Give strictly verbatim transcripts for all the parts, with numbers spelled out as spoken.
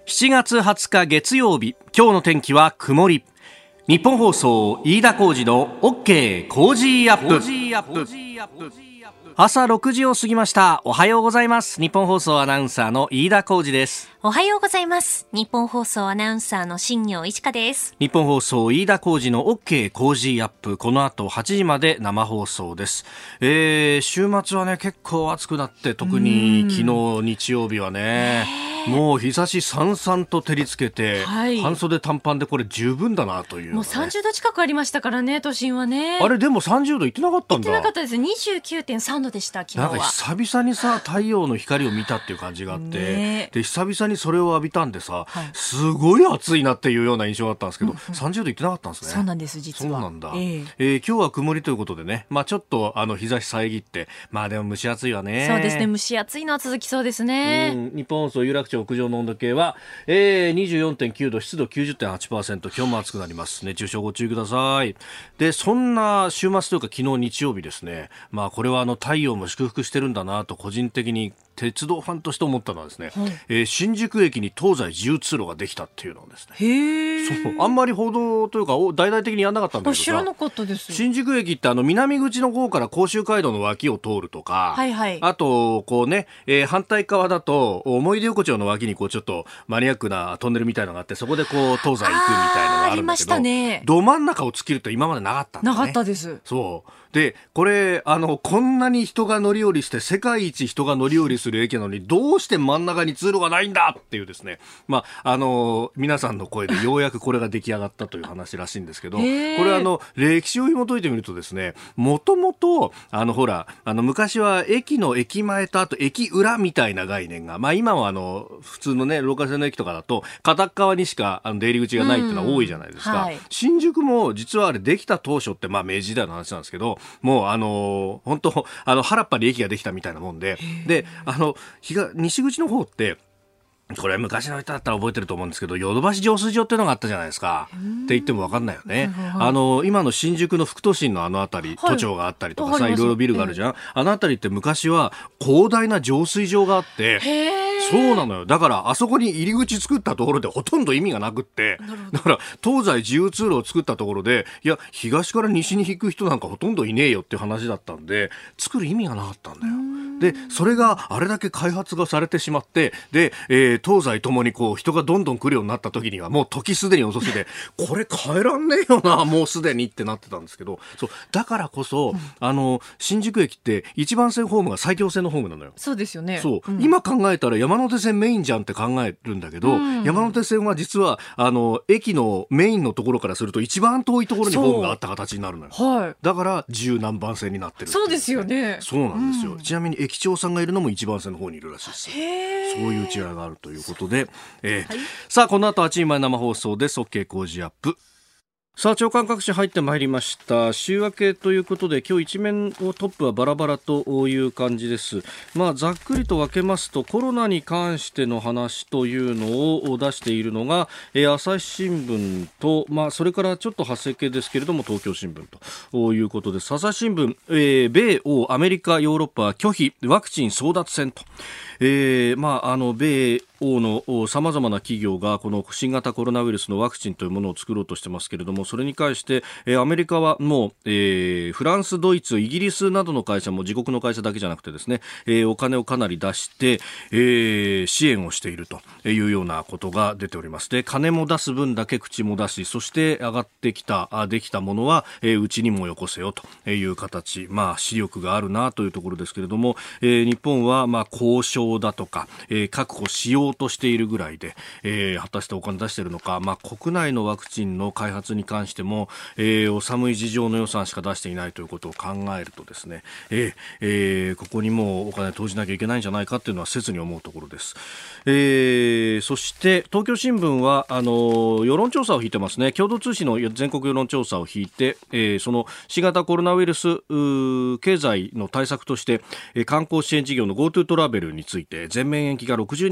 しちがつはつか月曜日、今日の天気は曇り。日本放送飯田浩司の OK コージーアップ。朝ろくじを過ぎました。おはようございます。日本放送アナウンサーの飯田浩司です。 おはようございます。日本放送アナウンサーの新業一華です。 日本放送飯田浩司の OK コージーアップ、この後はちじまで生放送です。えー、週末はね結構暑くなって、特に昨日日曜日はねもう日差しさんさんと照りつけて、はい、半袖短パンでこれ十分だなという、ね、 もうさんじゅうど近くありましたからね、都心はね。 あれでもさんじゅうどいってなかったんだ。 いってなかったです。 にじゅうきゅうてんさんどでした。昨日はなんか久々にさ太陽の光を見たっていう感じがあって、ね、で久々にそれを浴びたんでさ、はい、すごい暑いなっていうような印象があったんですけど、うんうん、さんじゅうどいってなかったんですね。 そうなんです、実は。 そうなんだ、 えーえー、今日は曇りということでね、まあ、ちょっとあの日差し遮って、まあでも蒸し暑いわね。 そうですね、蒸し暑いのは続きそうですね。 うん、日本放送有楽町屋上の温度計は、えー、にじゅうよんてんきゅうど、湿度 きゅうじゅってんはちパーセント、 今日も暑くなります。熱中症ご注意ください。でそんな週末というか昨日日曜日ですね、まあこれはあの太陽も祝福してるんだなと個人的に鉄道ファンとして思ったのはですね、はい、えー、新宿駅に東西自由通路ができたっていうのをですね、 へー、 そうあんまり報道というか大々的にやんなかったんだけどさ、 知らなかったです。 新宿駅ってあの南口の方から甲州街道の脇を通るとか、 はいはい、 あとこうね、えー、反対側だと思い出横丁の脇にこうちょっとマニアックなトンネルみたいなのがあって、そこでこう東西行くみたいなのがあるんだけど、 ありましたね、 ど真ん中を突きると今までなかったんだね。 なかったです。 そうでこれあのこんなに人が乗り降りして世界一人が乗り降りする駅なのにどうして真ん中に通路がないんだっていうですね、まあ、あの皆さんの声でようやくこれが出来上がったという話らしいんですけど、これあの歴史を紐解いてみるとですね、もともとあのほらあの昔は駅の駅前とあと駅裏みたいな概念が、まあ、今はあの普通のねローカル線の駅とかだと片側にしかあの出入り口がないっていうのは多いじゃないですか、はい、新宿も実はあれできた当初って、まあ、明治時代の話なんですけど、もうあの本当あの原っぱに駅ができたみたいなもんで、であの東西口の方ってこれ昔の人だったら覚えてると思うんですけど、ヨドバシ浄水場っていうのがあったじゃないですか。って言っても分かんないよね。あの今の新宿の副都心のあの辺り、はい、都庁があったりとかさ、いろいろビルがあるじゃん、えー、あの辺りって昔は広大な浄水場があって、そうなのよ。だからあそこに入り口作ったところでほとんど意味がなくって、だから東西自由通路を作ったところで、いや東から西に行く人なんかほとんどいねえよっていう話だったんで、作る意味がなかったんだよ。でそれがあれだけ開発がされてしまって、で、えー、東西ともにこう人がどんどん来るようになった時にはもう時すでに遅しでこれ変えらんねえよなもうすでにってなってたんですけど、そうだからこそ、うん、あの新宿駅って一番線ホームが埼京線のホームなのよ。 そうですよね。 そう、 うん、 今考えたら山手線メインじゃんって考えるんだけど、うん、山手線は実はあの駅のメインのところからすると一番遠いところにホームがあった形になるのよ、はい、だから十何番線になってるっていう、ね、 そうですよね。 そうなんですよ、 うん、 ちなみに駅長さんがいるのも一番線の方にいるらしいです。へー、そういう違いがあるということで、えーはい、さあこの後はちじまで生放送です。 OK 工事アップ。さあ朝刊各紙入ってまいりました。週明けということで今日一面をトップはバラバラという感じです。まあざっくりと分けますと、コロナに関しての話というのを出しているのが、えー、朝日新聞と、まあ、それからちょっと派生系ですけれども東京新聞ということです。朝日新聞、えー、米欧アメリカヨーロッパ拒否ワクチン争奪戦と、えーまあ、あの米欧のさまざまな企業がこの新型コロナウイルスのワクチンというものを作ろうとしてますけれども、それに関して、えー、アメリカはもう、えー、フランス、ドイツ、イギリスなどの会社も自国の会社だけじゃなくてですね、えー、お金をかなり出して、えー、支援をしているというようなことが出ております。で、金も出す分だけ口も出し、そして上がってきたあできたものは、えー、うちにもよこせよという形、まあ視力があるなというところですけれども、えー、日本はまあ交渉だとか、えー、確保しようとしているぐらいで、えー、果たしてお金出しているのか、まあ、国内のワクチンの開発に関しても、えー、お寒い事情の予算しか出していないということを考えるとですね、えーえー、ここにもお金を投じなきゃいけないんじゃないかというのは切に思うところです。えー、そして東京新聞はあの世論調査を引いてますね。共同通信の全国世論調査を引いて、えー、その新型コロナウイルス経済の対策として、えー、観光支援事業の GoTo トラベルについて全面延期が ろくじゅうにパーセント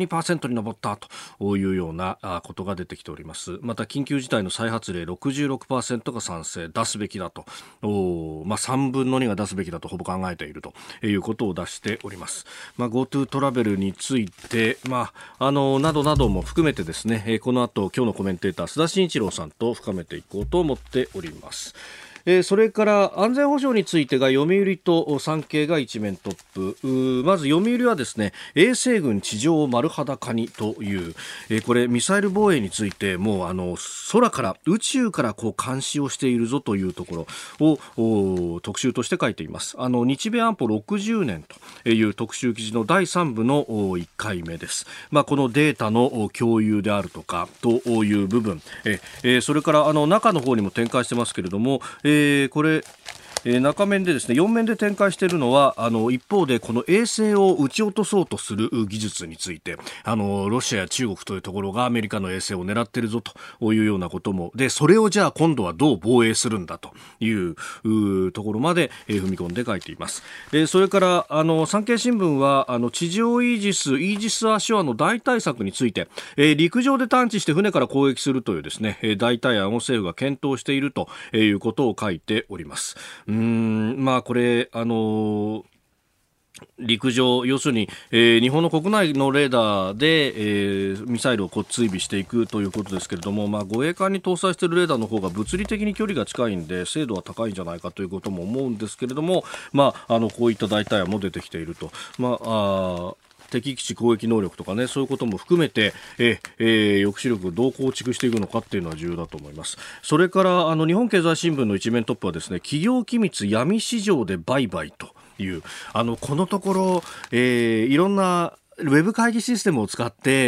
トに上ったというようなことが出てきております。また緊急事態の再発令 ろくじゅうろくパーセント が賛成、出すべきだと、まあ、さんぶんのにが出すべきだとほぼ考えているということを出しております。まあ、GoTo トラベルについて、まあ、あのなどなども含めてですね、この後今日のコメンテーター須田慎一郎さんと深めていこうと思っております。えー、それから安全保障についてが読売と産経が一面トップ。まず読売はですね、衛星群地上丸裸にという、えー、これミサイル防衛についてもうあの空から宇宙からこう監視をしているぞというところを特集として書いています。あの日米安保ろくじゅうねんという特集記事のだいさん部のいっかいめです。まあ、このデータの共有であるとかという部分、えー、それからあの中の方にも展開してますけれども、えーえー、これえー、中面でですねよん面で展開しているのはあの一方でこの衛星を撃ち落とそうとする技術についてあのロシアや中国というところがアメリカの衛星を狙っているぞというようなこともでそれをじゃあ今度はどう防衛するんだというところまで、えー、踏み込んで書いています。えー、それからあの産経新聞はあの地上イージスイージス・アショアの代替策について、えー、陸上で探知して船から攻撃するというですね、えー、代替案を政府が検討しているということを書いております。うーんまあこれあのー陸上要するに、えー、日本の国内のレーダーで、えー、ミサイルをこう追尾していくということですけれども、まあ、護衛艦に搭載しているレーダーの方が物理的に距離が近いんで精度は高いんじゃないかということも思うんですけれども、まあ、あのこういった代替案も出てきていると、まああ敵基地攻撃能力とかねそういうことも含めてえ、えー、抑止力をどう構築していくのかっていうのは重要だと思います。それからあの日本経済新聞の一面トップはですね企業機密闇市場で売買というあのこのところ、えー、いろんなウェブ会議システムを使って、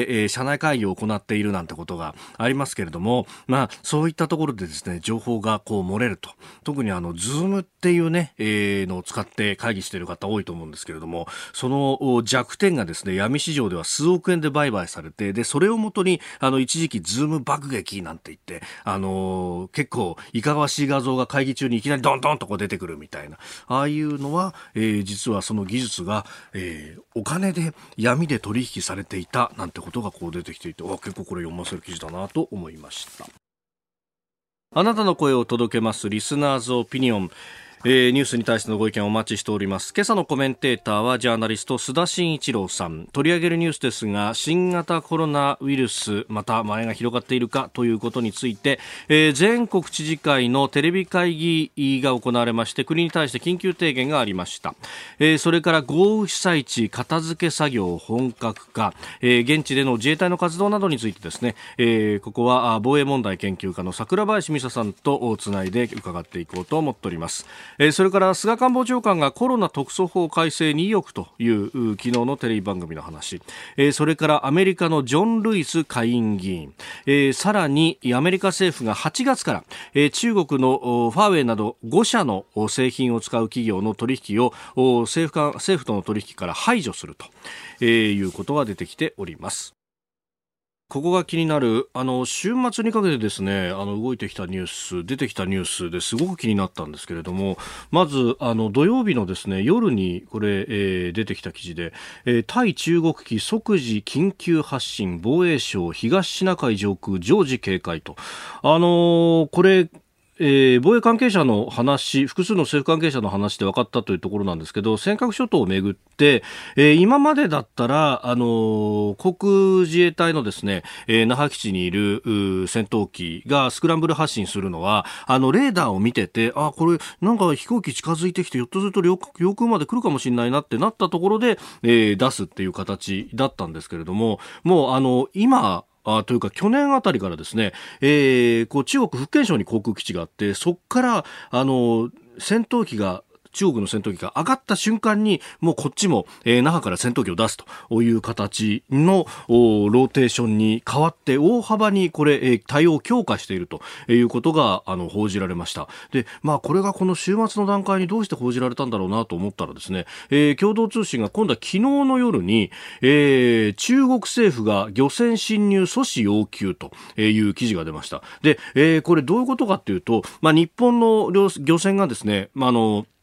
えー、社内会議を行っているなんてことがありますけれども、まあ、そういったところでですね情報がこう漏れると特にあの Zoom っていうね、えー、のを使って会議している方多いと思うんですけれどもその弱点がですね闇市場では数億円で売買されてでそれをもとにあの一時期 Zoom 爆撃なんて言ってあのー、結構いかがわしい画像が会議中にいきなりドンドンとこう出てくるみたいなああいうのは、えー、実はその技術が、えー、お金で闇で取引されていたなんてことがこう出てきていて結構これ読ませる記事だなと思いました。あなたの声を届けますリスナーズオピニオン、えー、ニュースに対してのご意見をお待ちしております。今朝のコメンテーターはジャーナリスト須田慎一郎さん。取り上げるニュースですが新型コロナウイルスまた前が広がっているかということについて、えー、全国知事会のテレビ会議が行われまして国に対して緊急提言がありました。えー、それから豪雨被災地片付け作業本格化、えー、現地での自衛隊の活動などについてですね、えー、ここは防衛問題研究家の桜林美沙さんとつないで伺っていこうと思っております。えー、それから菅官房長官がコロナ特措法改正に意欲という昨日のテレビ番組の話、えー、それからアメリカのジョン・ルイス下院議員、えー、さらにアメリカ政府がはちがつから、えー、中国のファーウェイなどご社の製品を使う企業の取引を政府か、政府との取引から排除すると、えー、いうことが出てきております。ここが気になるあの週末にかけてですねあの動いてきたニュース出てきたニュースですごく気になったんですけれどもまずあの土曜日のですね夜にこれ、えー、出てきた記事で、えー、対中国機即時緊急発進防衛省東シナ海上空常時警戒とあのー、これえー、防衛関係者の話複数の政府関係者の話で分かったというところなんですけど尖閣諸島をめぐって、えー、今までだったら、あのー、航空自衛隊のですね、えー、那覇基地にいる戦闘機がスクランブル発進するのはあのレーダーを見ててあこれなんか飛行機近づいてきてひょっとすると領空まで来るかもしれないなってなったところで、えー、出すっていう形だったんですけれどももうあの今あというか去年あたりからですね、えー、こう中国福建省に航空基地があってそこからあの戦闘機が中国の戦闘機が上がった瞬間にもうこっちも、えー、那覇から戦闘機を出すという形のローテーションに変わって大幅にこれ、えー、対応を強化しているということがあの報じられました。で、まあこれがこの週末の段階にどうして報じられたんだろうなと思ったらですね、えー、共同通信が今度は昨日の夜に、えー、中国政府が漁船侵入阻止要求という記事が出ました。で、えー、これどういうことかというと、まあ日本の漁船がですね、まああの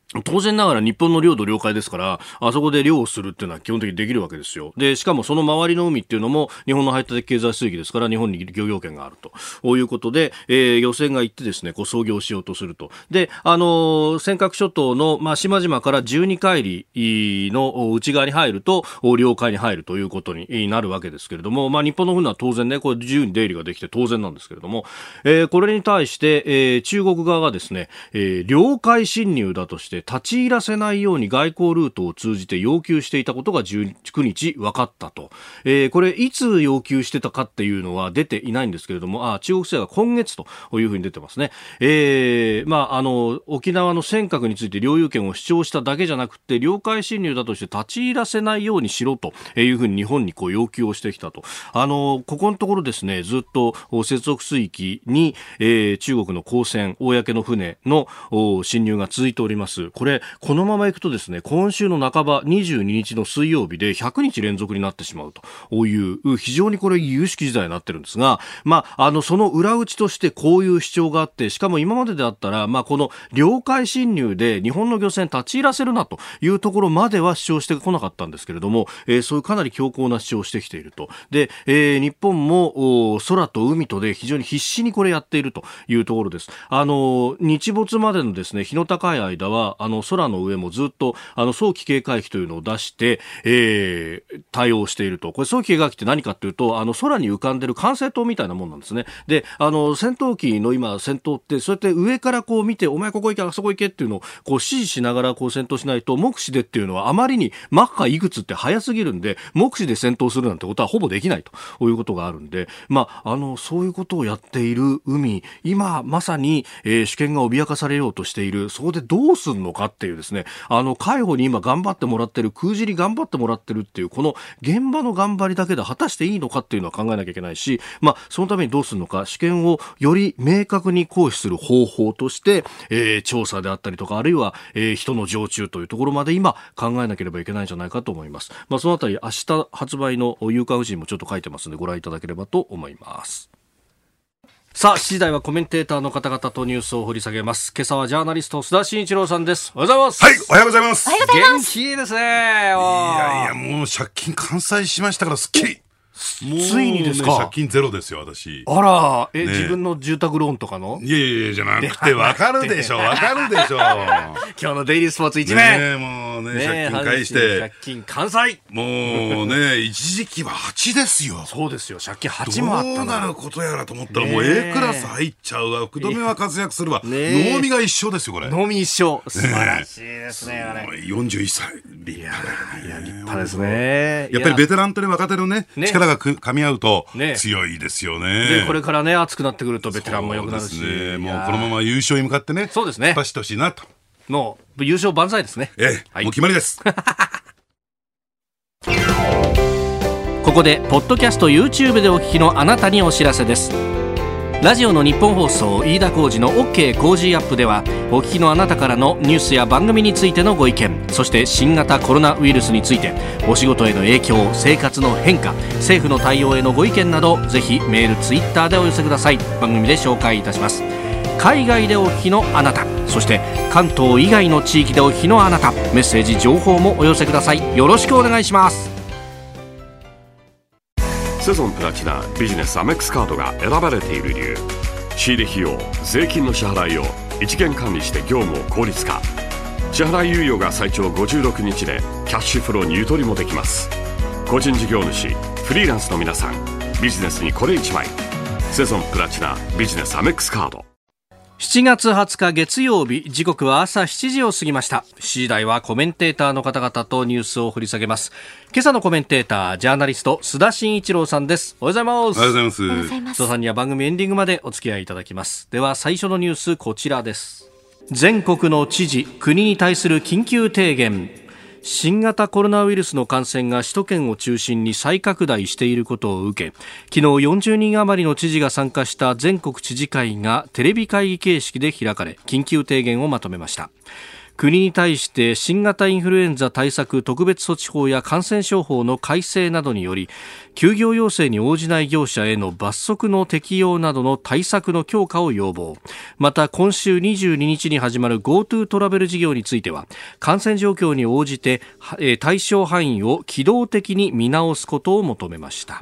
当然ながら日本の領土領海ですから、あそこで漁をするっていうのは基本的にできるわけですよ。で、しかもその周りの海っていうのも日本の排他的経済水域ですから、日本に漁業権があると。こういうことで、えー、漁船が行ってですね、こう操業しようとすると。で、あのー、尖閣諸島の、まあ、島々からじゅうにかいりの内側に入ると、領海に入るということになるわけですけれども、まあ、日本の船は当然ね、これ自由に出入りができて当然なんですけれども、えー、これに対して、えー、中国側がですね、えー、領海侵入だとして、立ち入らせないように外交ルートを通じて要求していたことがじゅうくにち分かったと、えー、これいつ要求してたかっていうのは出ていないんですけれども、あ中国政府は今月というふうに出てますね。えーまあ、あの沖縄の尖閣について領有権を主張しただけじゃなくて、領海侵入だとして立ち入らせないようにしろというふうに日本にこう要求をしてきたと。あのここのところですね、ずっと接続水域に、えー、中国の公船、公の船の侵入が続いております。これこのままいくとですね、今週の半ばにじゅうににちの水曜日でひゃくにち連続になってしまうという非常にこれ有識事態になってるんですが、まあ、あのその裏打ちとしてこういう主張があって、しかも今までであったら、まあ、この領海侵入で日本の漁船立ち入らせるなというところまでは主張してこなかったんですけれども、えー、そういうかなり強硬な主張をしてきていると。で、えー、日本も空と海とで非常に必死にこれやっているというところです。あの日没までのですね、日の高い間はあの空の上もずっとあの早期警戒機というのを出して、えー、対応していると。これ早期警戒機って何かというと、あの空に浮かんでる管制塔みたいなもんなんですね。で、あの戦闘機の今戦闘ってそうやって上からこう見て、お前ここ行けあそこ行けっていうのをこう指示しながらこう戦闘しないと、目視でっていうのはあまりにマッハいくつって速すぎるんで、目視で戦闘するなんてことはほぼできないということがあるんで、まあ、あのそういうことをやっている海、今まさに、えー、主権が脅かされようとしている。そこでどうするのかっていうですね、あの海保に今頑張ってもらってる、空尻頑張ってもらってるっていうこの現場の頑張りだけで果たしていいのかっていうのは考えなきゃいけないし、まあ、そのためにどうするのか、主権をより明確に行使する方法として、えー、調査であったりとか、あるいは、えー、人の常駐というところまで今考えなければいけないんじゃないかと思います。まあ、そのあたり明日発売の有価婦人もちょっと書いてますのでご覧いただければと思います。さあ、しちじ台はコメンテーターの方々とニュースを掘り下げます。今朝はジャーナリスト須田慎一郎さんです。おはようございます。 はい、おはようございます。 おはようございます。 元気いいですね。いやいや、もう借金完済しましたからすっきり。もうね、 ついにですか。 借金ゼロですよ、私。 あら、え、 ね、 自分の住宅ローンとかの？ いやいやいや、じゃなくて、わかるでしょ、わかるでしょ。 今日のデイリースポーツ一面。 ね、もうね、借金返して。 借金完済。 もうね、一時期ははちですよ。 そうですよ、借金はちもあったの。 どうなることやらと思ったら、もう A クラス入っちゃうわ。福留は活躍するわ。能見が一緒ですよ、これ。 能見一緒。素晴らしいですね、あれ。 よんじゅういっさい。立派だよね。いや、立派ですね。 やっぱりベテランとね、若手のね、力が噛み合うと、 ね、 強いですよね。 でこれからね、熱くなってくるとベテランも良くなるし、 ね、もうこのまま優勝に向かってね、 そうですね、 突っ走ってほしいなと。 もう優勝万歳ですね。 ええ、はい、もう決まりです。 ここでポッドキャスト YouTube でお聞きのあなたにお知らせです。ラジオの日本放送飯田浩司の OK コージーアップでは、お聞きのあなたからのニュースや番組についてのご意見、そして新型コロナウイルスについて、お仕事への影響、生活の変化、政府の対応へのご意見など、ぜひメール、ツイッターでお寄せください。番組で紹介いたします。海外でお聞きのあなた、そして関東以外の地域でお聞きのあなた、メッセージ情報もお寄せください。よろしくお願いします。 セゾンプラチナビジネスアメックスカードが選ばれている理由。仕入れ費用、税金の支払いを一元管理して業務を効率化。支払い猶予が最長ごじゅうろくにちでキャッシュフローにゆとりもできます。個人事業主、フリーランスの皆さん、ビジネスにこれ一枚。セゾンプラチナビジネスアメックスカード。 しちがつはつか月曜日、時刻は朝しちじを過ぎました。しちじ台はコメンテーターの方々とニュースを掘り下げます。今朝のコメンテーター、ジャーナリスト須田慎一郎さんです。おはようございます。 おはようございます。 須田さんには番組エンディングまでお付き合いいただきます。では最初のニュース、こちらです。全国の知事、国に対する緊急提言。新型コロナウイルスの感染が首都圏を中心に再拡大していることを受け、昨日よんじゅうにん余りの知事が参加した全国知事会がテレビ会議形式で開かれ、緊急提言をまとめました。 国に対して新型インフルエンザ対策特別措置法や感染症法の改正などにより休業要請に応じない業者への罰則の適用などの対策の強化を要望。また今週にじゅうににちに始まる GoTo トラベル事業については感染状況に応じて対象範囲を機動的に見直すことを求めました。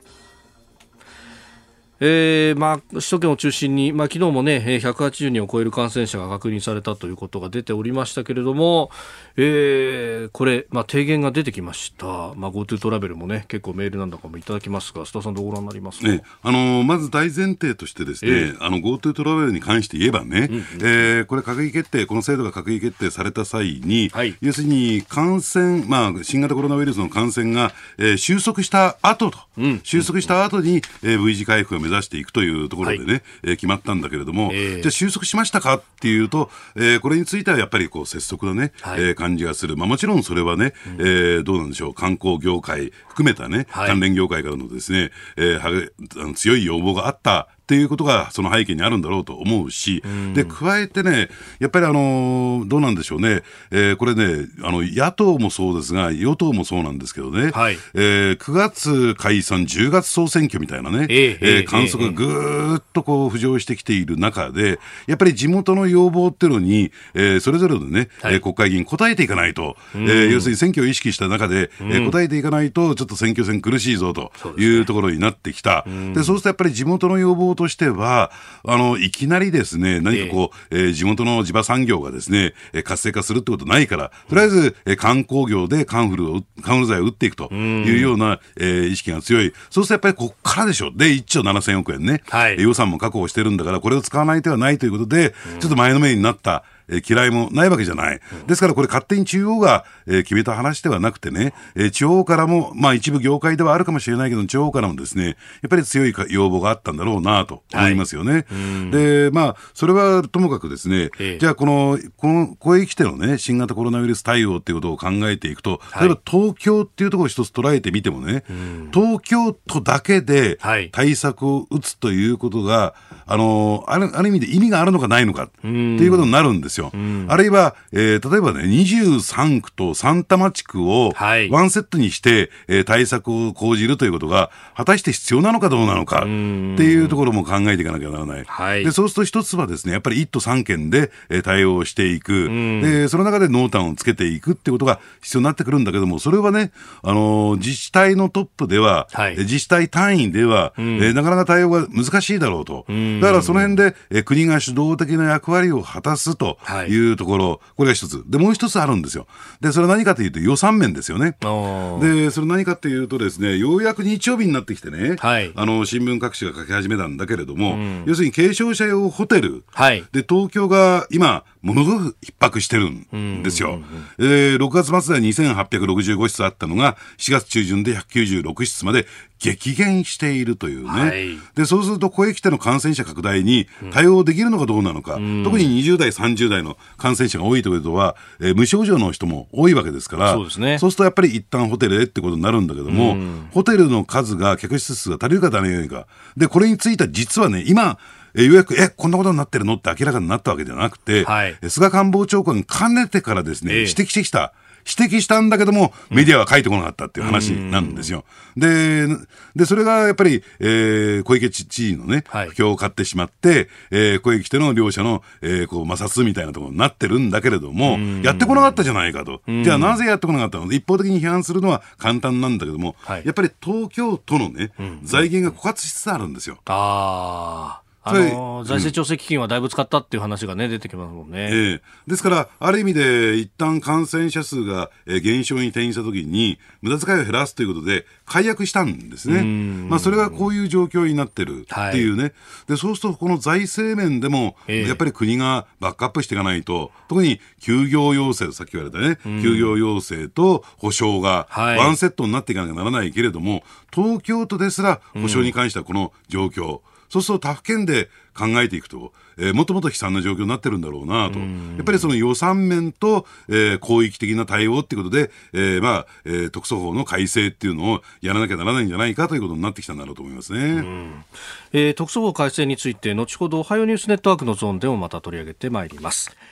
えーまあ、首都圏を中心に、まあ、昨日も、ね、ひゃくはちじゅうにんを超える感染者が確認されたということが出ておりましたけれども、えー、これ、まあ、提言が出てきました。まあ、GoTo トラベルも、ね、結構メールなんだかもいただきますが、須田さんどうご覧になりますか。 ね、あのー、まず大前提としてですね、えー、あの GoTo トラベルに関して言えばね、うんうん、えー、これ閣議決定、この制度が閣議決定された際に、はい、要するに感染、まあ、新型コロナウイルスの感染が、えー、収束した後と、うん、収束した後に、えー、V 字回復を目指していくというところでね、はい、えー、決まったんだけれども、えー、じゃあ収束しましたかっていうと、えー、これについてはやっぱりこう拙速なね、はい、えー、感じがする。まあ、もちろんそれはね、うん、えー、どうなんでしょう、観光業界含めたね、はい、関連業界からのですね、えー、はあの強い要望があったっていうことがその背景にあるんだろうと思うし、うん、で加えてね、やっぱりあのどうなんでしょうね、えー、これね、あの野党もそうですが与党もそうなんですけどね、はい、えー、くがつ解散じゅうがつ総選挙みたいなね、えーえー、観測がぐーっとこう浮上してきている中で、やっぱり地元の要望っていうのに、えー、それぞれのね、はい、えー、国会議員答えていかないと、うん、えー、要するに選挙を意識した中で、うん、えー、答えていかないとちょっと選挙戦苦しいぞというところになってきた。そうですね。うん、でそうするとやっぱり地元の要望としては、あのいきなりですね、何かこう、えーえー、地元の地場産業がですね、えー、活性化するってことないから、とりあえず、えー、観光業でカンフルをカンフル剤を打っていくというような、えー、意識が強い。そうするとやっぱりこっからでしょ。でいっちょうななせんおくえんね、はい、予算も確保してるんだから、これを使わない手はないということで、ちょっと前のめりになったえー、嫌いもないわけじゃない。ですからこれ勝手に中央が、えー、決めた話ではなくてね、えー、地方からも、まあ一部業界ではあるかもしれないけど、地方からもですね、やっぱり強い要望があったんだろうなと思いますよね。はい、で、まあ、それはともかくですね、えー、じゃあこの、この、ここへ来てのね、新型コロナウイルス対応っていうことを考えていくと、例えば東京っていうところを一つ捉えてみてもね、東京都だけで対策を打つということが、あの、ある、ある意味で意味があるのかないのかっていうことになるんですよ。うん、あるいは、えー、例えばね、にじゅうさんくと三多摩地区をワンセットにして、はい、えー、対策を講じるということが果たして必要なのかどうなのかっていうところも考えていかなきゃならない。はい、でそうすると一つはですね、やっぱりいっ都さんけんで、えー、対応していく。でその中で濃淡をつけていくってことが必要になってくるんだけども、それはね、あのー、自治体のトップでは、はい、自治体単位では、えー、なかなか対応が難しいだろうと。だからその辺で、えー、国が主導的な役割を果たすというところ、はい、これが一つで、もう一つあるんですよ。でそれは何かというと予算面ですよね。でそれ何かというとですね、ようやく日曜日になってきてね、はい、あの新聞各紙が書き始めたんだけれども、うん、要するに軽症者用ホテル、はい、で東京が今ものすごく逼迫してるんですよ。えー、ろくがつ末ではにせんはっぴゃくろくじゅうごしつあったのがしがつちゅうじゅんでひゃくきゅうじゅうろくしつまで激減しているというね、はい、でそうするとここへ来ての感染者拡大に対応できるのかどうなのか、うん、特ににじゅうだいさんじゅうだいの感染者が多いということは、えー、無症状の人も多いわけですから、そうですね、そうするとやっぱり一旦ホテルへってことになるんだけども、うん、ホテルの数が客室数が足りるか足りないかで、これについては実はね、今えようやくえこんなことになってるのって明らかになったわけではなくて、はい、菅官房長官かねてからですね、えー、指摘してきた指摘したんだけどもメディアは書いてこなかったっていう話なんですよ。うん、で, でそれがやっぱり、えー、小池知事のね、はい、不況を買ってしまって、えー、ここへ来ての両者の、えー、こう摩擦みたいなところになってるんだけれども、やってこなかったじゃないかと。じゃあなぜやってこなかったの？一方的に批判するのは簡単なんだけども、はい、やっぱり東京都のね、財源が枯渇しつつあるんですよ。 あーあのー、財政調整基金はだいぶ使ったっていう話が、ね、出てきますもんね。えー、 ですからある意味で一旦感染者数が減少に転じたときに無駄遣いを減らすということで解約したんですね。まあ、それがこういう状況になってるっていうね、はい、でそうするとこの財政面でもやっぱり国がバックアップしていかないと、えー、特に休業要請、さっき言われたね、休業要請と保証がワンセットになっていかなきゃならないけれども、はい、東京都ですら保証に関してはこの状況、そうすると他府県で考えていくと、えー、もっともっと悲惨な状況になってるんだろうなと。やっぱりその予算面と、えー、広域的な対応っていうことで、えーまあえー、特措法の改正っていうのをやらなきゃならないんじゃないかということになってきたんだろうと思いますね。うん、 えー、特措法改正について後ほどおはようニュースネットワークのゾーンでもまた取り上げてまいります。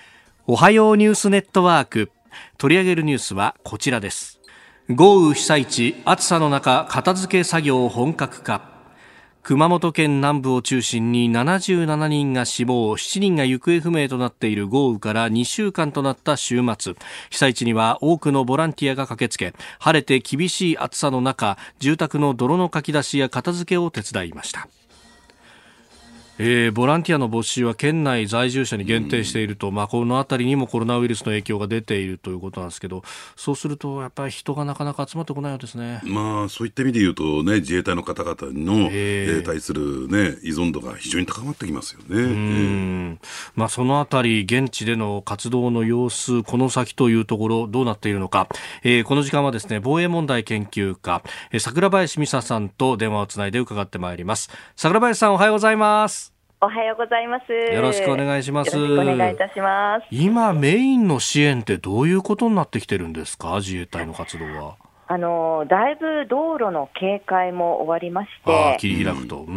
おはようニュースネットワーク、取り上げるニュースはこちらです。豪雨被災地、暑さの中片付け作業本格化。熊本県南部を中心にななじゅうななにんが死亡、しちにんが行方不明となっている豪雨からにしゅうかんとなった週末、被災地には多くのボランティアが駆けつけ、晴れて厳しい暑さの中、住宅の泥のかき出しや片付けを手伝いました。えー、ボランティアの募集は県内在住者に限定していると、まあ、このあたりにもコロナウイルスの影響が出ているということなんですけど、そうするとやっぱり人がなかなか集まってこないようですね。 まあ、そういった意味で言うと、ね、自衛隊の方々の、えーえー、対する、ね、依存度が非常に高まってきますよね。うん、 えーまあ、そのあたり現地での活動の様子、この先というところどうなっているのか、えー、この時間はですね、防衛問題研究家、えー、桜林美沙さんと電話をつないで伺ってまいります。桜林さん、おはようございます。 おはようございます。 よろしくお願いします。 よろしくお願いいたします。 今メインの支援ってどういうことになってきてるんですか、自衛隊の活動は。 あのだいぶ道路の警戒も終わりまして、 あ、切り開くと、うん、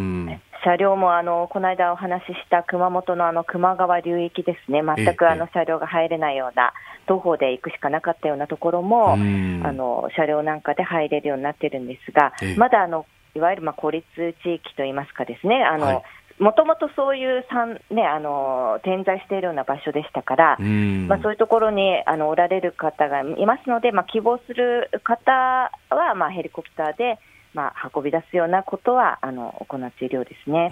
車両もあのこの間お話しした熊本のあの球磨川流域ですね、全くあの車両が入れないような、徒歩で行くしかなかったようなところも、あの車両なんかで入れるようになってるんですが、まだあのいわゆるまあ孤立地域といいますかですね、あの、はい、もともとそういう産、ね、あの点在しているような場所でしたから、まあ、そういうところにあのおられる方がいますので、まあ、希望する方はまあヘリコプターでまあ運び出すようなことはあの行っているようですね。 うん、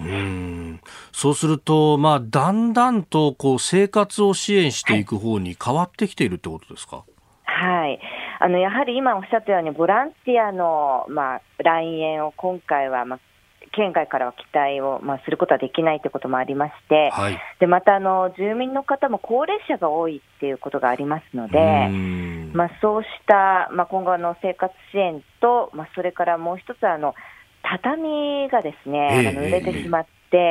そうすると、まあ、だんだんとこう生活を支援していく方に変わってきているってことですか。 はい、あのやはり今おっしゃったようにボランティアの、まあ、来園を今回は、まあ県外からは期待を、まあ、することはできないということもありまして、はい、でまたあの住民の方も高齢者が多いっていうことがありますので、まあ、そうした、まあ、今後の生活支援と、まあ、それからもう一つあの畳がですね、えー、あの濡れてしまって、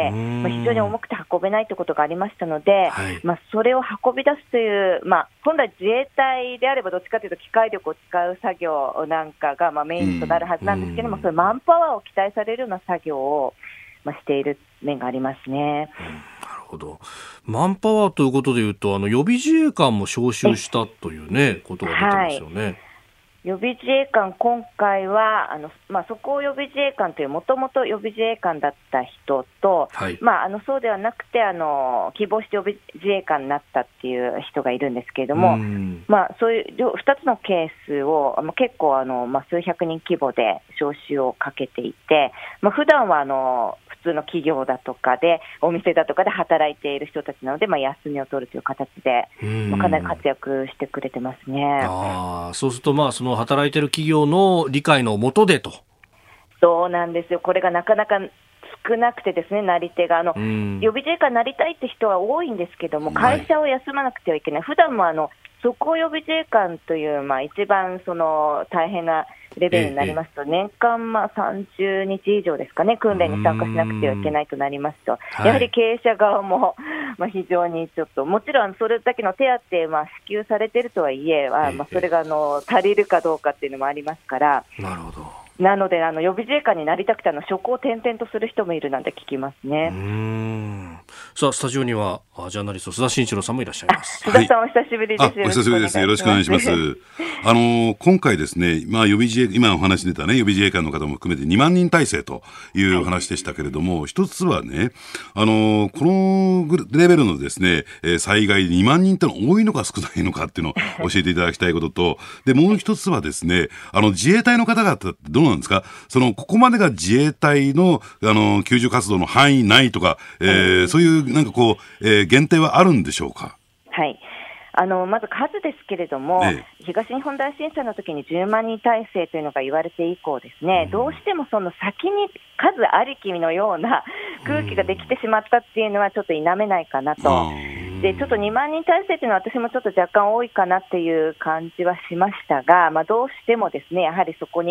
まあ、非常に重くて運べないということがありましたので、はい、まあ、それを運び出すという、まあ、本来自衛隊であればどっちかというと機械力を使う作業なんかがまあメインとなるはずなんですけども、そういうマンパワーを期待されるような作業を、まあ、している面がありますね。うん、なるほど。マンパワーということでいうと、あの予備自衛官も招集したという、ね、ことが出てますよね。はい、 予備自衛官、今回はあの、まあ、そこを予備自衛官というもともと予備自衛官だった人と、はい、まあ、あのそうではなくてあの希望して予備自衛官になったっていう人がいるんですけれども、まあ、そういうふたつのケースを、まあ、結構あの、まあ、数百人規模で招集をかけていて、まあ、普段はあの普通の企業だとかでお店だとかで働いている人たちなので、まあ、休みを取るという形で、まあ、かなり活躍してくれてますね。 あ、そうすると、まあ、その働いている企業の理解の下でと。 そうなんですよ。これがなかなか少なくてですね、なり手があの予備自衛官になりたいって人は多いんですけども、会社を休まなくてはいけない、はい、普段もあの即応予備自衛官という、まあ、一番その大変なレベルになりますと、ええ、年間まあさんじゅうにち以上ですかね、訓練に参加しなくてはいけないとなりますと、やはり経営者側も、まあ、非常にちょっと、もちろんそれだけの手当、まあ、支給されているとはいえ、ええ、まあ、それがあの足りるかどうかっていうのもありますから。 なるほど。 なのであの予備自衛官になりたくてあの職を転々とする人もいるなんて聞きますね。 うーん、さあスタジオにはジャーナリスト須田慎一郎さんもいらっしゃいます。 須田さん、はい、お久しぶりです。 お久しぶりです。よろしくお願いします。あの今回ですね、まあ、予備自衛今お話出たね予備自衛官の方も含めてにまんにん体制という話でしたけれども、はい、一つはね、あのこのレベルのですね災害でにまんにんってのは多いのか少ないのかっていうのを教えていただきたいことと、でもう一つはですね、あの自衛隊の方々ってどうなんですか。そのここまでが自衛隊 の, あの救助活動の範囲内とか、えーうん、そういうなんかこう、えー、限定はあるんでしょうか。 はい、あのまず数ですけれども、ええ、東日本大震災の時にじゅうまんにん体制というのが言われて以降ですね、うん、どうしてもその先に数ありきのような空気ができてしまったっていうのはちょっと否めないかなと、うん、でちょっとにまんにん体制というのは私もちょっと若干多いかなっていう感じはしましたが、まあ、どうしてもですねやはりそこに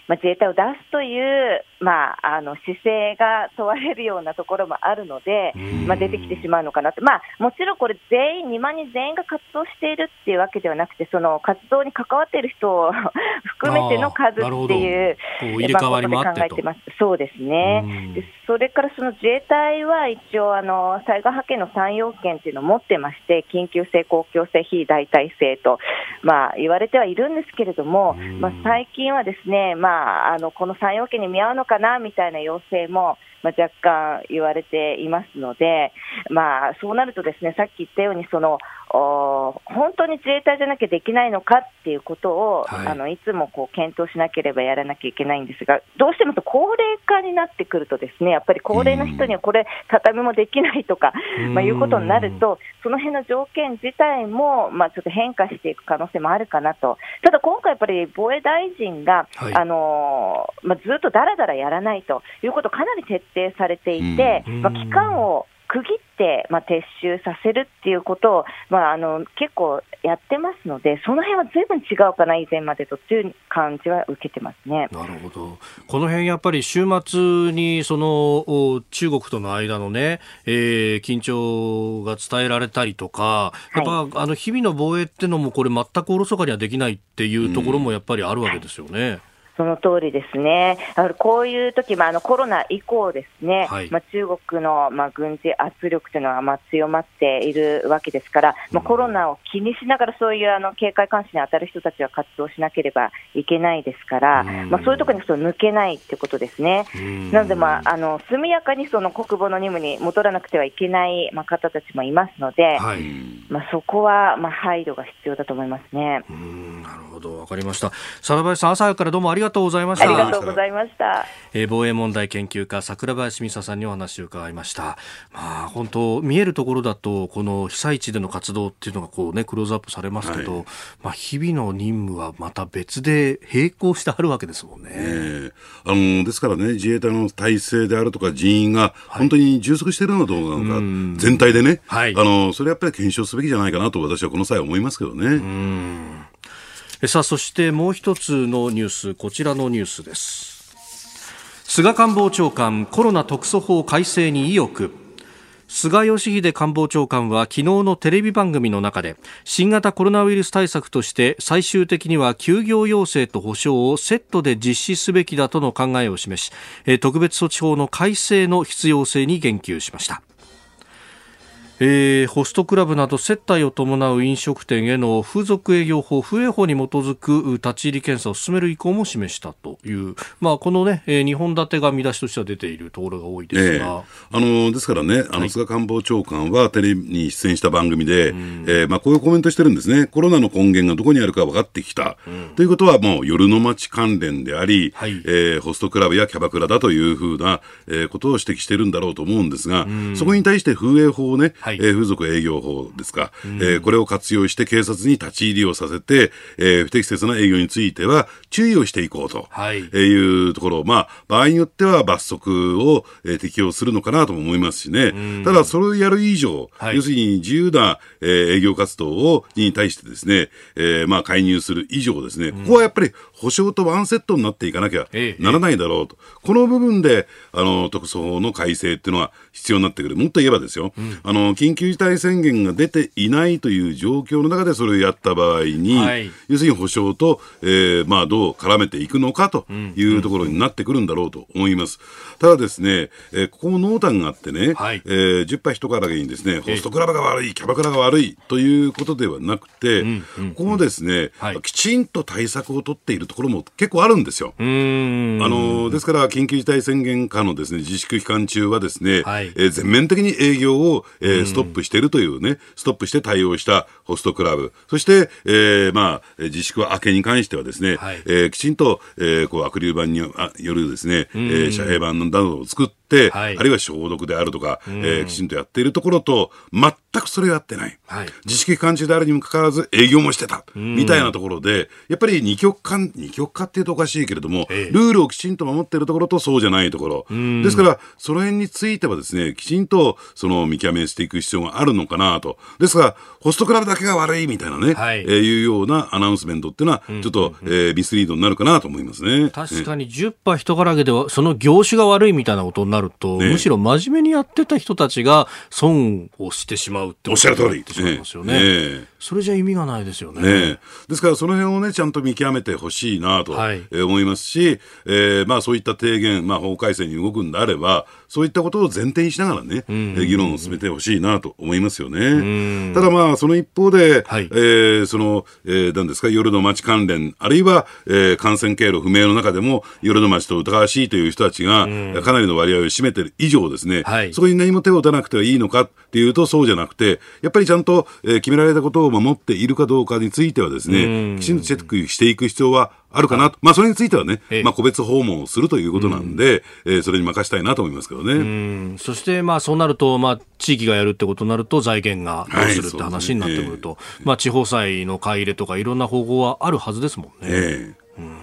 まあ、自衛隊を出すという、まあ、あの姿勢が問われるようなところもあるので、まあ、出てきてしまうのかなと、まあ、もちろんこれ全員、にまんにん全員が活動しているっていうわけではなくて、その活動に関わっている人を含めての数っていう、 入れ替わりもあってと、 考えてます。そうですね。でそれからその自衛隊は一応あの災害派遣のさん要件っていうのを持ってまして、緊急性、公共性、非代替性と、まあ、言われてはいるんですけれども、まあ、最近はですね、まあ、あのこのさん要件に見合うのかなみたいな要請も、まあ、若干言われていますので、まあ、そうなるとですね、さっき言ったようにその本当に自衛隊じゃなきゃできないのかっていうことを、はい、あのいつもこう検討しなければやらなきゃいけないんですが、どうしても高齢化になってくるとですね、やっぱり高齢の人にはこれ畳もできないとか、まあ、いうことになると、その辺の条件自体も、まあ、ちょっと変化していく可能性もあるかなと。ただ今回やっぱり防衛大臣が、はい、あのまあ、ずっとだらだらやらないということをかなり徹底されていて、まあ、期間を区切って、まあ、撤収させるっていうことを、まあ、あの結構やってますので、その辺は随分違うかな以前までとという感じは受けてますね。 なるほど。この辺やっぱり週末にその中国との間のね、えー、緊張が伝えられたりとか、やっぱ、はい、あの日々の防衛ってのもこれ全くおろそかにはできないっていうところもやっぱりあるわけですよね。うん、 その通りですね。あのこういう時、まあ、あのコロナ以降ですね、はい、まあ、中国の、まあ、軍事圧力というのは、まあ、強まっているわけですから、まあ、コロナを気にしながらそういうあの警戒監視に当たる人たちは活動しなければいけないですから、まあ、そういうところにその抜けないということですね。なので、まあ、あの速やかにその国防の任務に戻らなくてはいけない、まあ、方たちもいますので、はい、まあ、そこは、まあ、配慮が必要だと思いますね。 うーん、なるほど、わかりました。貞林さん、朝からどうもありがとうございました。 ありがとうございました。 えー、防衛問題研究家桜林美沙さんにお話を伺いました。まあ、本当見えるところだとこの被災地での活動っていうのがこう、ね、クローズアップされますけど、はい、まあ、日々の任務はまた別で並行してあるわけですもんね。 えー、あのですからね、自衛隊の体制であるとか人員が本当に充足しているのかどうなのか、はい、全体でね、はい、あのそれやっぱり検証すべきじゃないかなと私はこの際思いますけどね。うん、 さあ、そしてもう一つのニュース、こちらのニュースです。菅官房長官、コロナ特措法改正に意欲。菅義偉官房長官は昨日のテレビ番組の中で、新型コロナウイルス対策として最終的には休業要請と補償をセットで実施すべきだとの考えを示し、特別措置法の改正の必要性に言及しました。えー、ホストクラブなど接待を伴う飲食店への風俗営業法風営法に基づく立ち入り検査を進める意向も示したという、まあ、このね、えー、にほん立てが見出しとしては出ているところが多いですが、 えー、あのですからね、あの菅官房長官はテレビに出演した番組で、うん、えーまあ、こういうコメントしてるんですね。コロナの根源がどこにあるか分かってきた、うん、ということはもう夜の街関連であり、はい、えー、ホストクラブやキャバクラだというふうな、えー、ことを指摘してるんだろうと思うんですが、うん、そこに対して風営法をね、はい、えー、風俗営業法ですか、うん、えー、これを活用して警察に立ち入りをさせて、えー、不適切な営業については注意をしていこうと、はい、えー、いうところ、まあ、場合によっては罰則を、えー、適用するのかなとも思いますしね、うん、ただそれをやる以上、はい、要するに自由な、えー、営業活動をに対してですね、えー、まあ介入する以上ですね、ここはやっぱり保証とワンセットになっていかなきゃならないだろうと、ええ、この部分であの特措法の改正っていうのは必要になってくる。もっと言えばですよ、うん、あの緊急事態宣言が出ていないという状況の中でそれをやった場合に、はい、要するに保証と、えーまあ、どう絡めていくのかというところになってくるんだろうと思います。ただですね、えー、ここも濃淡があってね、はい、えー、じゅっぱい一からげにですね、ホストクラブが悪い、キャバクラが悪いということではなくて、うんうんうん、ここもですね、はい、きちんと対策を取っているところも結構あるんですよ。うーん、あのですから緊急事態宣言下のですね、自粛期間中はですね、はい、えー、全面的に営業を、えー、ストップしているというね、ストップして対応したホストクラブ、そして、えーまあ、自粛明けに関してはですね、はい、えー、きちんと、えー、こうアクリル板によるですね、えー、遮蔽板などを作って、はい、あるいは消毒であるとか、えー、きちんとやっているところと全くそれをやってない、はい、自粛期間中であるにもかかわらず営業もしてたみたいなところで、やっぱり二極化二極化っていうとおかしいけれども、ええ、ルールをきちんと守っているところとそうじゃないところですから、その辺についてはですね、きちんとその見極めしていく必要があるのかなと。ですからホストクラブだだけが悪いみたいなね、 はい、 えー、いうようなアナウンスメントっていうのはちょっと、うんうんうん、えー、ミスリードになるかなと思いますね。 確かにじゅっぱい人からげではその業種が悪いみたいなことになると、ね、むしろ真面目にやってた人たちが損をしてしまうってことになってしまいますよね。ね、それじゃ意味がないですよね。 ね、ですからその辺をねちゃんと見極めてほしいなと、はい、えー、思いますし、えーまあ、そういった提言、まあ、法改正に動くんであればそういったことを前提にしながらね、うんうんうん、議論を進めてほしいなと思いますよね。うん、ただまあその一方で、はい、えー、その、えー、何ですか夜の街関連あるいは、えー、感染経路不明の中でも夜の街と疑わしいという人たちが、うん、かなりの割合を占めている以上ですね、はい、そこに何も手を打たなくてはいいのかっていうとそうじゃなくてやっぱりちゃんと、えー、決められたことを守っているかどうかについてはですね、うん、きちんとチェックしていく必要はあるかなと、まあ、それについてはね、まあ、個別訪問をするということなんで、うん、えー、それに任したいなと思いますけどね。うん、 そしてまあそうなると、まあ、地域がやるってことになると財源がどうするって話になってくると、はい、えーまあ、地方債の買い入れとかいろんな方法はあるはずですもんね。えーうん、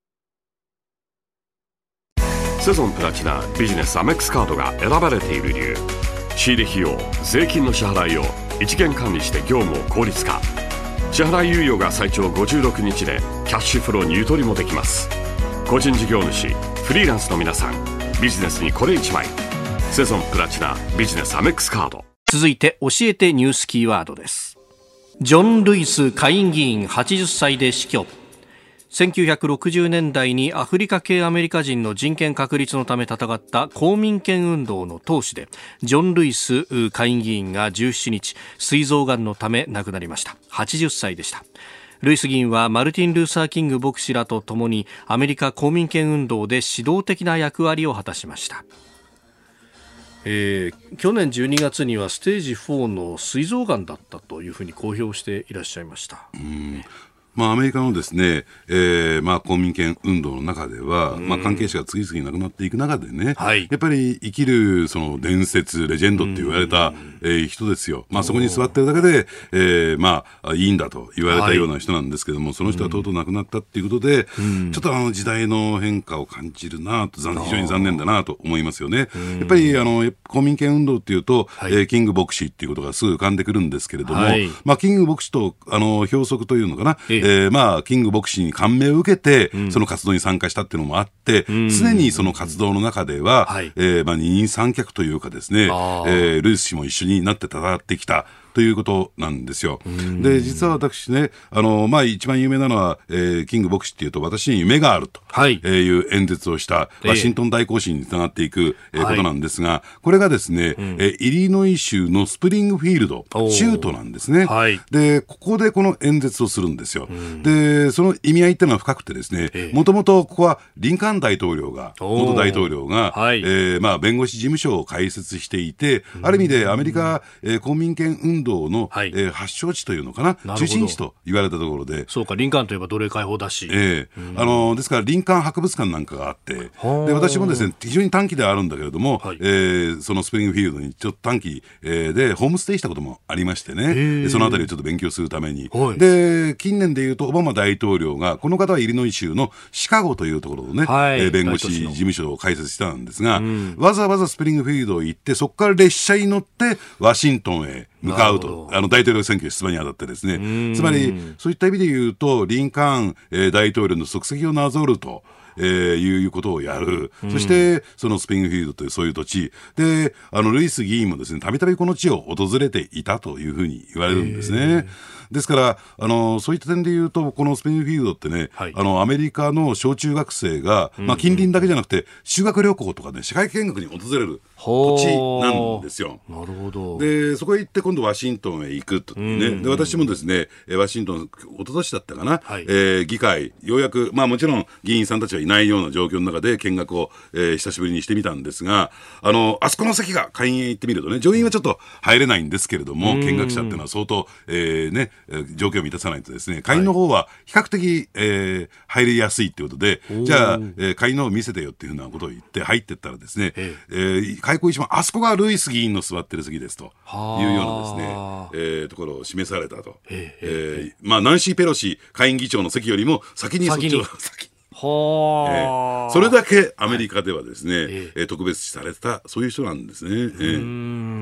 セゾンプラチナビジネスアメックスカードが選ばれている理由、仕入れ費用税金の支払いを一元管理して業務を効率化、支払い猶予が最長ごじゅうろくにちでキャッシュフローにゆとりもできます。個人事業主フリーランスの皆さん、ビジネスにこれ一枚、セゾンプラチナビジネスアメックスカード。 続いて教えてニュースキーワードです。ジョン・ルイス下院議員はちじゅっさいで死去。せんきゅうひゃくろくじゅうねんだいにアフリカ系アメリカ人の人権確立のため戦った公民権運動の闘士でジョン・ルイス下院議員がじゅうしちにち膵臓がんのため亡くなりました。はちじゅっさいでした。ルイス議員はマルティン・ルーサー・キング牧師らと共にアメリカ公民権運動で指導的な役割を果たしました。えー、去年じゅうにがつにはステージフォーの膵臓がんだったというふうに公表していらっしゃいました。 うん、まあ、アメリカのですね、えーまあ、公民権運動の中では、うん、まあ、関係者が次々亡くなっていく中でね、はい、やっぱり生きるその伝説レジェンドって言われた、うん、えー、人ですよ。まあ、そこに座ってるだけで、えー、まあいいんだと言われたような人なんですけども、はい、その人はとうとう亡くなったっていうことで、うん、ちょっとあの時代の変化を感じるなと、非常に残念だなと思いますよね。やっぱりあの公民権運動っていうと、はい、えー、キング牧師っていうことがすぐ浮かんでくるんですけれども、はい、まあ、キング牧師とあの標則というのかな、えーえー、まあキング牧師に感銘を受けて、うん、その活動に参加したっていうのもあって、うん、常にその活動の中では、はい、えーまあ、二人三脚というかですね、えー、ルイス氏も一緒になって戦ってきたということなんですよ。で、実は私ね、あの、まあ、一番有名なのは、えー、キング牧師っていうと、私に夢があると、はい、えー、いう演説をしたワシントン大行進につながっていく、えーはい、ことなんですが、これがですね、うん、えー、イリノイ州のスプリングフィールド、州都なんですね。はい、で、ここでこの演説をするんですよ。で、その意味合いっていうのは深くてですね、もともとここはリンカーン大統領が、元大統領が、はい、えー、まあ、弁護士事務所を開設していて、ある意味でアメリカ、えー、公民権運動の、はい、えー、発祥地というのかな、中心地と言われたところで、 そうか、リンカーンといえば奴隷解放だし、 えー、あのですからリンカーン博物館なんかがあって、で私もですね非常に短期ではあるんだけれども、はい、えー、そのスプリングフィールドにちょっと短期、えー、でホームステイしたこともありましてね、でそのあたりをちょっと勉強するために、はい、で近年でいうとオバマ大統領がこの方はイリノイ州のシカゴというところのね、はい、えー、弁護士事務所を開設したんですが、うん、わざわざスプリングフィールドを行ってそこから列車に乗ってワシントンへ向かうと、あの大統領選挙出馬にあたってですね、つまりそういった意味で言うとリンカーン、えー、大統領の足跡をなぞると、えー、いうことをやる、うん、そしてそのスプリングフィールドというそういう土地で、あのルイス議員もですねたびたびこの地を訪れていたというふうに言われるんですね。ですからあのそういった点で言うとこのスプリングフィールドってね、はい、あのアメリカの小中学生が、まあ、近隣だけじゃなくて修学旅行とかね社会見学に訪れる土地なんですよ。 なるほど。 でそこへ行って今度ワシントンへ行くと、ね、で私もですねワシントン一昨年だったかな、はい、えー、議会ようやく、まあ、もちろん議員さんたちはいないような状況の中で見学を、えー、久しぶりにしてみたんですが、あのあそこの席が下院へ行ってみるとね、上院はちょっと入れないんですけれども、見学者っていうのは相当、えーね、状況を満たさないとですね、下院の方は比較的、えー、入りやすいということで、じゃあ、えー、下院の方を見せてよっていうふうなことを言って入ってったらですね、えー、開口一番あそこがルイス議員の座ってる席ですというようなですね、えー、ところを示されたと、えーまあ、ナンシー・ペロシ下院議長の席よりも先にそっちを先にはえー、それだけアメリカではですね、はい、えー、特別視されたそういう人なんですね。えー、うーん、な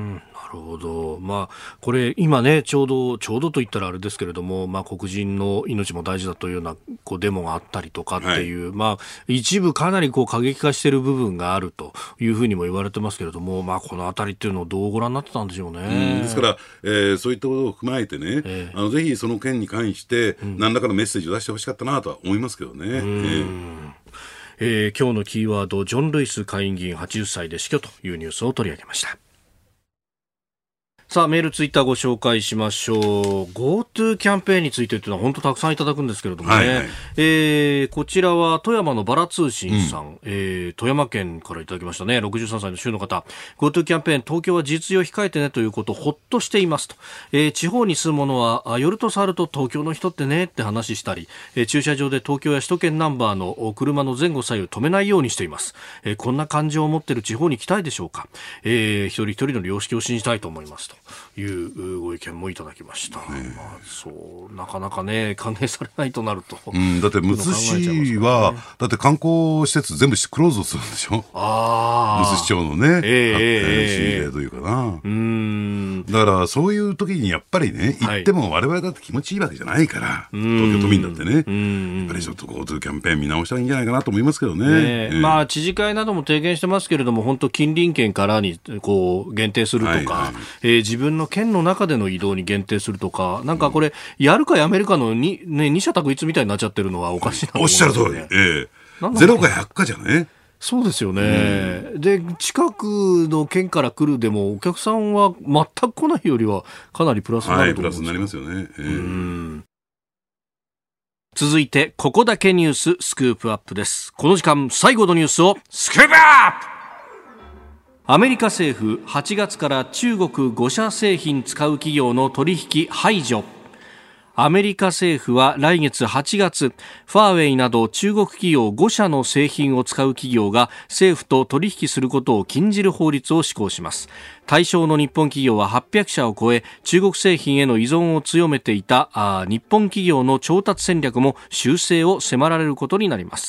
なるほど。まあ、これ今ね、ちょうどちょうどと言ったらあれですけれども、まあ、黒人の命も大事だというようなこうデモがあったりとかっていう、はい、まあ、一部かなりこう過激化している部分があるというふうにも言われてますけれども、まあ、このあたりっていうのをどうご覧になってたんでしょうね。 うん、ですから、えー、そういったことを踏まえてね、えー、あのぜひその件に関して何らかのメッセージを出してほしかったなとは思いますけどね。うん、えーえー、今日のキーワード、ジョン・ルイス下院議員はちじゅっさいで死去というニュースを取り上げました。さあ、メールツイッターご紹介しましょう。 GoTo キャンペーンについてというのは本当たくさんいただくんですけれどもね、はいはい、えー、こちらは富山のバラ通信さん、うん、えー、富山県からいただきましたね。ろくじゅうさんさいの州の方、 GoTo キャンペーン東京は実用控えてねということほっとしていますと、えー、地方に住む者は夜と触ると東京の人ってねって話したり、えー、駐車場で東京や首都圏ナンバーの車の前後左右止めないようにしています、えー、こんな感情を持っている地方に来たいでしょうか、えー、一人一人の良識を信じたいと思いますというご意見もいただきました、ね。まあ、そうなかなかね歓迎されないとなると、 うん、だってむつ市は、ね、だって観光施設全部クローズするんでしょ。あむつ市町のね、えー、市令というかな、うーん、だからそういう時にやっぱりね行っても我々だって気持ちいいわけじゃないから、はい、東京都民だってね、うんやっぱりちょっと GoTo キャンペーン見直したらいいんじゃないかなと思いますけどね。ねえー、まあ知事会なども提言してますけれども、本当近隣県からにこう限定するとか、はいはい、えー、自分の県の中での移動に限定するとか、なんかこれ、うん、やるかやめるかのに、ね、二者択一みたいになっちゃってるのはおかしいなと思うんですよね。 おっしゃる通り、えー、ゼロかひゃくかじゃね。 そうですよね、うん、で近くの県から来るでもお客さんは全く来ないよりはかなりプラスになると思うんですよ。 はい、プラスになりますよね、えー、うん。 続いてここだけニューススクープアップです。この時間最後のニュースをスクープアップ。アメリカ政府はちがつから中国ご社製品使う企業の取引排除。アメリカ政府は来月はちがつ、ファーウェイなど中国企業ご社の製品を使う企業が政府と取引することを禁じる法律を施行します。対象の日本企業ははっぴゃくしゃを超え、中国製品への依存を強めていたあ日本企業の調達戦略も修正を迫られることになります。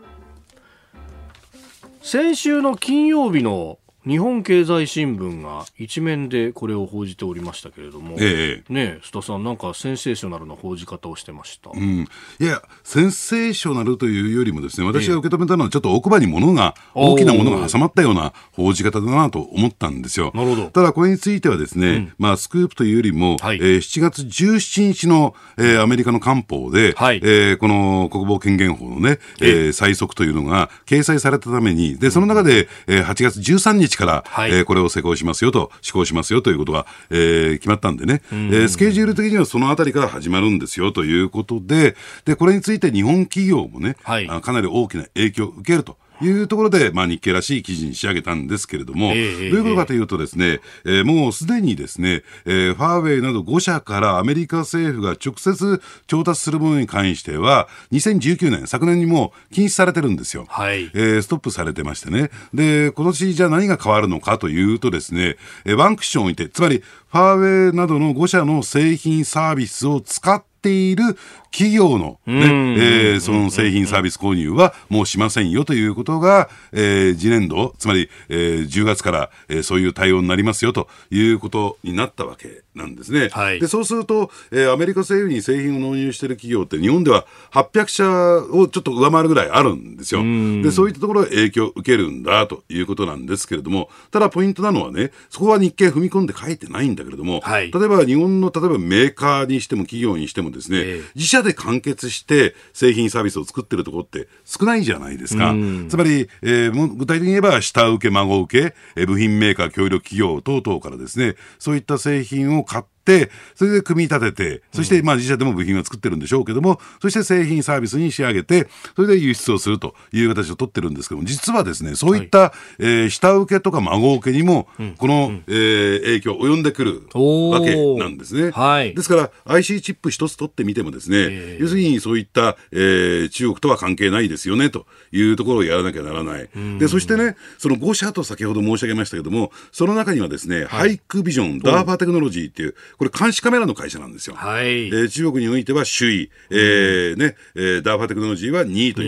先週の金曜日の日本経済新聞が一面でこれを報じておりましたけれども、ええねえ、須田さん、なんかセンセーショナルな報じ方をしてました。 うん、いやセンセーショナルというよりもですね、私が受け止めたのはちょっと奥歯に物が大きなものが挟まったような報じ方だなと思ったんですよ。 なるほど。 ただこれについてはですね、うん、まあ、スクープというよりも、はい、えー、しちがつじゅうしちにちの、えー、アメリカの官報で、はい、えー、この国防権限法のね、えー、最速というのが掲載されたために、でその中で、えー、はちがつじゅうさんにちから、はい、えーこれを施行しますよと、施行しますよということが、えー、決まったんでね、えー、スケジュール的にはそのあたりから始まるんですよということで、でこれについて日本企業もね、はい、あかなり大きな影響を受けるというところで、まあ、日経らしい記事に仕上げたんですけれども、えー、どういうことかというとですね、えー、もうすでにですね、えー、ファーウェイなどご社からアメリカ政府が直接調達するものに関してはにせんじゅうきゅうねん、昨年にも禁止されてるんですよ、はい、えー、ストップされてましてね。で今年じゃあ何が変わるのかというとですね、えー、ワンクッションを置いて、つまりファーウェイなどのご社の製品サービスを使っている企業の、ね、えー、その製品サービス購入はもうしませんよということが、えー、次年度、つまり、えー、じゅうがつから、えー、そういう対応になりますよということになったわけなんですね、はい、でそうすると、えー、アメリカ政府に製品を納入している企業って日本でははっぴゃくしゃをちょっと上回るぐらいあるんですよ。でそういったところが影響を受けるんだということなんですけれども、ただポイントなのはね、そこは日経踏み込んで書いてないんだけれども、はい、例えば日本の例えばメーカーにしても企業にしてもですね、えー、自社で完結して製品サービスを作ってるところって少ないじゃないですか。つまり、えー、具体的に言えば下請け孫請け、えー、部品メーカー協力企業等々からですね、そういった製品を買ってでそれで組み立てて、そしてまあ自社でも部品は作ってるんでしょうけども、そして製品サービスに仕上げて、それで輸出をするという形を取ってるんですけども、実はですね、そういった、はい、えー、下請けとか孫請けにもこの、うん、えー、影響及んでくるわけなんですね、はい、ですから アイシー チップ一つ取ってみてもですね、えー、要するにそういった、えー、中国とは関係ないですよねというところをやらなきゃならない。でそしてね、そのご社と先ほど申し上げましたけども、その中にはですね、はい、ハイクビジョン、ダーファテクノロジーっていうこれ監視カメラの会社なんですよ、はい、えー、中国においては首位、えーねえー、ダーファテクノロジーはにいという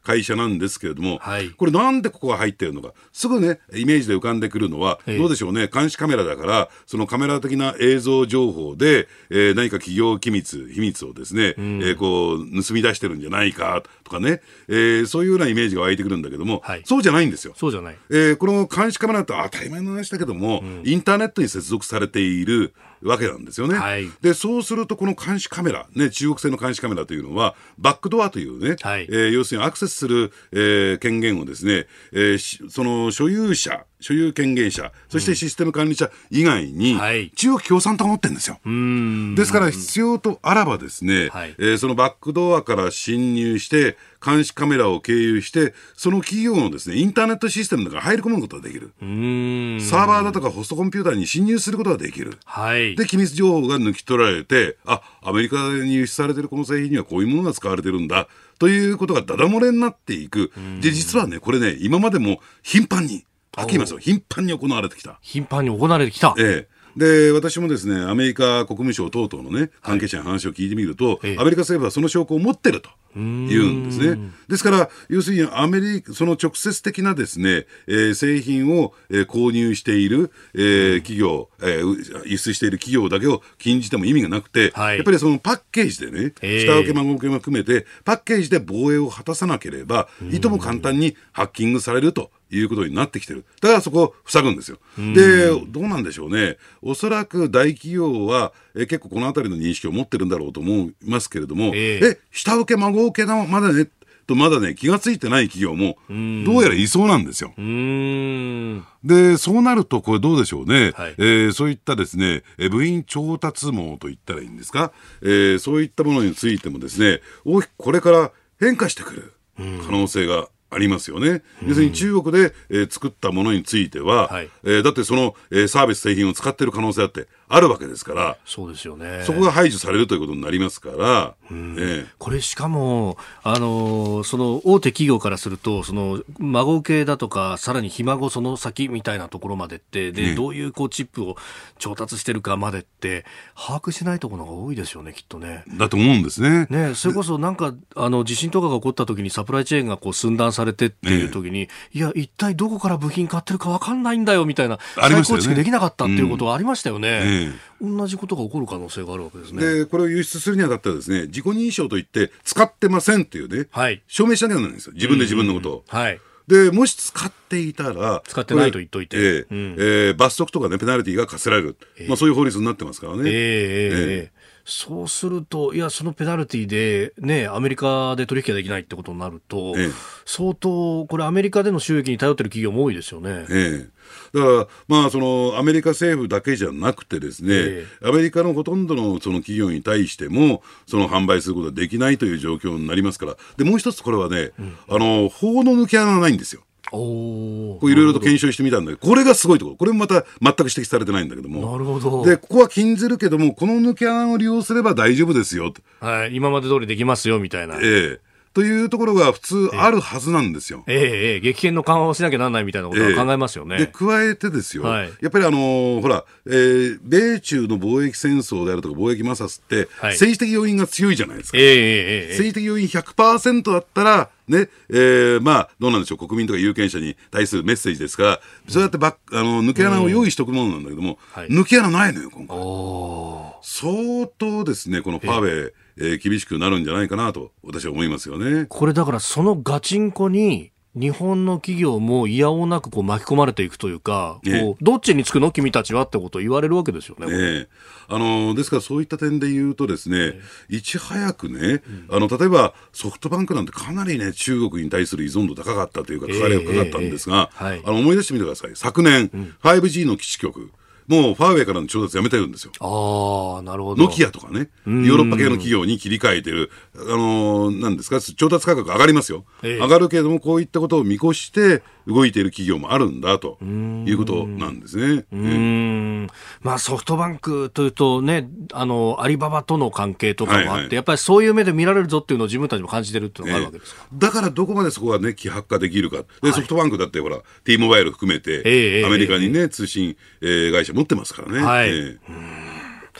会社なんですけれども、 はい、 これなんでここが入っているのか、すぐねイメージで浮かんでくるのは、どうでしょうね、監視カメラだからそのカメラ的な映像情報で、えー、何か企業機密秘密をですね、うん、えー、こう盗み出してるんじゃないかとかね、えー、そういうようなイメージが湧いてくるんだけども、はい、そうじゃないんですよ。 そうじゃない、 えー、この監視カメラって当たり前の話だけども、うん、インターネットに接続されているわけなんですよね、はい、でそうするとこの監視カメラ、ね、中国製の監視カメラというのはバックドアというね、はい、えー、要するにアクセスする、えー、権限をですね、えー、その所有者所有権限者そしてシステム管理者以外に、うん、はい、中国共産党が持ってるんですよ。うーん、ですから必要とあらばですね、はい、えー、そのバックドアから侵入して監視カメラを経由してその企業のですねインターネットシステムの中に入り込むことができる。うーん、サーバーだとかホストコンピューターに侵入することができる、はい、で機密情報が抜き取られて、あ、アメリカに輸出されているこの製品にはこういうものが使われてるんだということがダダ漏れになっていく。で実はねこれね今までも頻繁にはっきり言いますよ、頻繁に行われてきた。 頻繁に行われてきた。 ええ。で私もですねアメリカ国務省等々のね関係者に話を聞いてみると、はい、アメリカ政府はその証拠を持ってると言うんですね。ですから要するにアメリカその直接的なですね、えー、製品を、えー、購入している、えー、企業、えー、輸出している企業だけを禁じても意味がなくて、はい、やっぱりそのパッケージでね、下請け孫請けも含めてパッケージで防衛を果たさなければいとも簡単にハッキングされるということになってきてる。だからそこを塞ぐんですよ。でどうなんでしょうね、おそらく大企業はえ結構このあたりの認識を持ってるんだろうと思いますけれども、えー、え下請け孫請けのまだねとまだね気がついてない企業もどうやらいそうなんですよ。うーん、でそうなるとこれどうでしょうね、はい、えー、そういったですね部員調達網といったらいいんですか、えー、そういったものについてもですね大きくこれから変化してくる可能性がありますよね。要するに中国で、えー、作ったものについては、はい、えー、だってその、えー、サービス製品を使っている可能性だってあるわけですから、 そうですよね。 そこが排除されるということになりますから、 うん、えー、これしかもあのその大手企業からするとその孫請けだとかさらにひ孫その先みたいなところまでってで、ね、どういうこうチップを調達してるかまでって把握しないところが多いですよね、きっとね。 だと思うんですね。 ね、それこそなんかあの地震とかが起こった時にサプライチェーンがこう寸断されてっていう時に、ね、いや一体どこから部品買ってるか分かんないんだよみたいな再構築できなかったっていうことがありましたよね。うん、同じことが起こる可能性があるわけですね。 でこれを輸出するにあたってはですね自己認証といって使ってませんっていうね、はい、証明しなきゃならないんですよ、自分で自分のことを。はい、でもし使っていたら使ってないと言っといて、えーうんえー、罰則とか、ね、ペナルティが課せられる、えーまあ、そういう法律になってますからね。えーえーえーそうするといやそのペナルティで、ね、アメリカで取引ができないってことになると、ええ、相当これアメリカでの収益に頼ってる企業も多いですよね。 ええ、だからまあそのアメリカ政府だけじゃなくてですね、ええ、アメリカのほとんどのその企業に対してもその販売することができないという状況になりますから。でもう一つこれはね、うん、あの法の抜け穴がないんですよ。いろいろと検証してみたんだけどこれがすごいところ、これもまた全く指摘されてないんだけども。 なるほど。 でここは禁ずるけどもこの抜け穴を利用すれば大丈夫ですよと、 はい、今まで通りできますよみたいな、 ええ、というところが普通あるはずなんですよ。 ええええ、激変の緩和をしなきゃならないみたいなことは考えますよね。 ええ、で加えてですよ、はい、やっぱりあのー、ほら、えー、米中の貿易戦争であるとか貿易摩擦って、はい、政治的要因が強いじゃないですか。ええええ、政治的要因 ひゃくパーセント だったらねえー、まあどうなんでしょう、国民とか有権者に対するメッセージですから、うん、そうやってバッあの抜け穴を用意しておくものなんだけども、うんはい、抜け穴ないのよ今回。相当ですねこのファーウェイ、えー、厳しくなるんじゃないかなと私は思いますよね。 これだからそのガチンコに日本の企業もいやおなくこう巻き込まれていくというか、ね、こうどっちにつくの君たちはってことを言われるわけですよね。 ねあのですからそういった点で言うとですね、ねいち早くね、うん、あの例えばソフトバンクなんてかなりね中国に対する依存度高かったというかかかりがかかったんですが、えーえーえーはい、あの思い出してみてください。昨年、うん、ファイブジー の基地局もうファーウェイからの調達やめてるんですよ。 ああ、なるほど。 ノキアとかね、ヨーロッパ系の企業に切り替えてる、あのー、なんですか、調達価格上がりますよ。ええ、上がるけれども、こういったことを見越して動いている企業もあるんだということなんですね。 うーん、まあソフトバンクというとね、あのアリババとの関係とかもあって、はいはい、やっぱりそういう目で見られるぞっていうのを自分たちも感じてるっていうのがあるわけですか。 ええ、だからどこまでそこがね希薄化できるか。で、はい、ソフトバンクだってほら T モバイル含めて、ええ、アメリカにね、ええ、通信、えー、会社持ってますからね。はい。ええ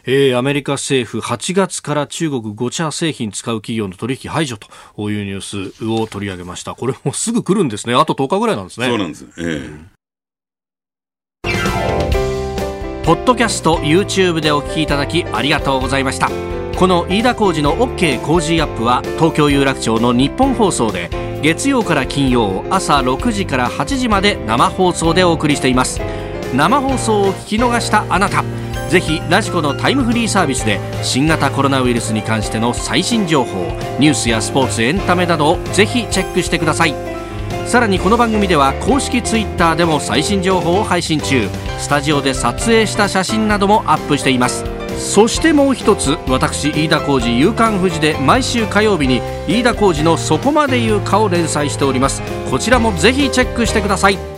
えー、アメリカ政府はちがつから中国ご茶製品使う企業の取引排除というニュースを取り上げました。これもすぐ来るんですね。あととおかぐらいなんですね。 そうなんです、えー、ポッドキャスト YouTube でお聞きいただきありがとうございました。この飯田浩司の OK 工事アップは東京有楽町の日本放送で月曜から金曜朝ろくじからはちじまで生放送でお送りしています。生放送を聞き逃したあなた、ぜひラジコのタイムフリーサービスで新型コロナウイルスに関しての最新情報、ニュースやスポーツ、エンタメなどをぜひチェックしてください。さらにこの番組では公式ツイッターでも最新情報を配信中。スタジオで撮影した写真などもアップしています。そしてもう一つ、私飯田浩司夕刊フジで毎週火曜日に飯田浩司のそこまで言うかを連載しております。こちらもぜひチェックしてください。